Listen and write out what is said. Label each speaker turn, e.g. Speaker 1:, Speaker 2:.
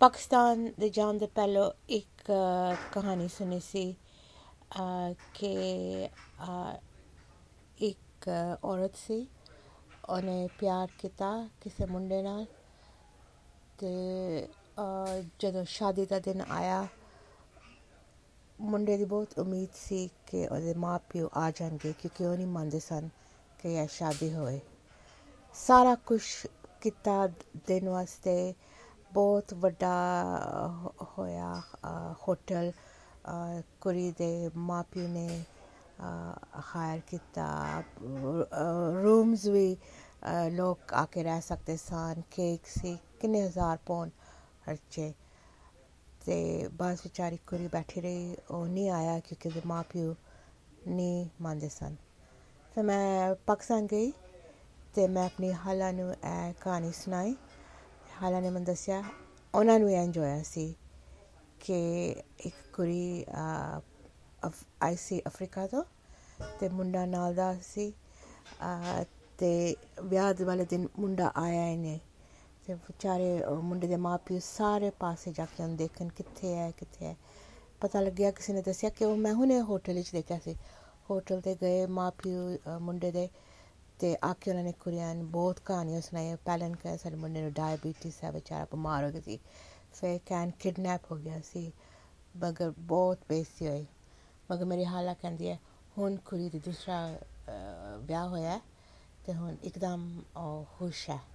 Speaker 1: ਪਾਕਿਸਤਾਨ ਦੇ ਜਾਣ ਦੇ ਪਹਿਲੋਂ ਇੱਕ ਕਹਾਣੀ ਸੁਣੀ ਸੀ ਕਿ ਇੱਕ ਔਰਤ ਸੀ, ਉਹਨੇ ਪਿਆਰ ਕੀਤਾ ਕਿਸੇ ਮੁੰਡੇ ਨਾਲ ਅਤੇ ਜਦੋਂ ਸ਼ਾਦੀ ਦਾ ਦਿਨ ਆਇਆ, ਮੁੰਡੇ ਦੀ ਬਹੁਤ ਉਮੀਦ ਸੀ ਕਿ ਉਹਦੇ ਮਾਂ ਪਿਓ ਆ ਜਾਣਗੇ, ਕਿਉਂਕਿ ਉਹ ਨਹੀਂ ਮੰਨਦੇ ਸਨ ਕਿ ਇਹ ਸ਼ਾਦੀ ਹੋਏ। ਸਾਰਾ ਕੁਛ ਕੀਤਾ ਦੇਣ ਵਾਸਤੇ, ਬਹੁਤ ਵੱਡਾ ਹੋਇਆ ਹੋਟਲ ਕੁੜੀ ਦੇ ਮਾਂ ਪਿਓ ਨੇ ਹਾਇਰ ਕੀਤਾ, ਰੂਮਸ ਵੀ ਲੋਕ ਆ ਕੇ ਰਹਿ ਸਕਦੇ ਸਨ, ਕੇਕ ਸੀ, ਕਿੰਨੇ ਹਜ਼ਾਰ ਪੌਂਡ ਖਰਚੇ। ਅਤੇ ਬਸ ਵਿਚਾਰੀ ਕੁੜੀ ਬੈਠੀ ਰਹੀ, ਉਹ ਨਹੀਂ ਆਇਆ ਕਿਉਂਕਿ ਉਹਦੇ ਮਾਂ ਪਿਓ ਨਹੀਂ ਮੰਨਦੇ ਸਨ। ਫਿਰ ਮੈਂ ਪਾਕਿਸਤਾਨ ਗਈ ਅਤੇ ਮੈਂ ਆਪਣੀ ਹਾਲਾ ਨੂੰ ਇਹ ਕਹਾਣੀ ਸੁਣਾਈ। ਹਾਲਾ ਨੇ ਮੈਨੂੰ ਦੱਸਿਆ ਉਹਨਾਂ ਨੂੰ ਇੰਝ ਹੋਇਆ ਸੀ ਕਿ ਇੱਕ ਕੁੜੀ ਆਈ ਸੀ ਅਫਰੀਕਾ ਤੋਂ, ਅਤੇ ਮੁੰਡਾ ਨਾਲ ਦਾ ਸੀ, ਅਤੇ ਵਿਆਹ ਦੇ ਵਾਲੇ ਦਿਨ ਮੁੰਡਾ ਆਇਆ ਹੀ ਨਹੀਂ। ਅਤੇ ਵਿਚਾਰੇ ਮੁੰਡੇ ਦੇ ਮਾਂ ਪਿਓ ਸਾਰੇ ਪਾਸੇ ਜਾ ਕੇ ਉਹਨੂੰ ਦੇਖਣ ਕਿੱਥੇ ਹੈ ਕਿੱਥੇ ਹੈ। ਪਤਾ ਲੱਗਿਆ, ਕਿਸੇ ਨੇ ਦੱਸਿਆ ਕਿ ਉਹ ਮੈਂ ਹੁਣੇ ਹੋਟਲ ਵਿੱਚ ਦੇਖਿਆ ਸੀ। ਹੋਟਲ 'ਤੇ ਗਏ ਮਾਂ ਪਿਓ ਮੁੰਡੇ ਦੇ, ਅਤੇ ਆ ਕੇ ਉਹਨਾਂ ਨੇ ਕੁੜੀਆਂ ਨੂੰ ਬਹੁਤ ਕਹਾਣੀਆਂ ਸੁਣਾਈਆਂ। ਪਹਿਲਾਂ ਕਿਹਾ ਸਾਡੇ ਮੁੰਡੇ ਨੂੰ ਡਾਇਬਟੀਜ਼ ਹੈ, ਵਿਚਾਰਾ ਬਿਮਾਰ ਹੋ ਗਿਆ ਸੀ। ਫਿਰ ਕਹਿਣ ਕਿਡਨੈਪ ਹੋ ਗਿਆ ਸੀ, ਮਗਰ ਬਹੁਤ ਬੇਇੱਜ਼ਤੀ ਹੋਈ। ਮਗਰ ਮੇਰੀ ਹਾਲਾ ਕਹਿੰਦੀ ਹੈ ਹੁਣ ਕੁੜੀ ਦੀ ਦੂਸਰਾ ਵਿਆਹ ਹੋਇਆ ਅਤੇ ਹੁਣ ਇੱਕਦਮ ਖੁਸ਼ ਹੈ।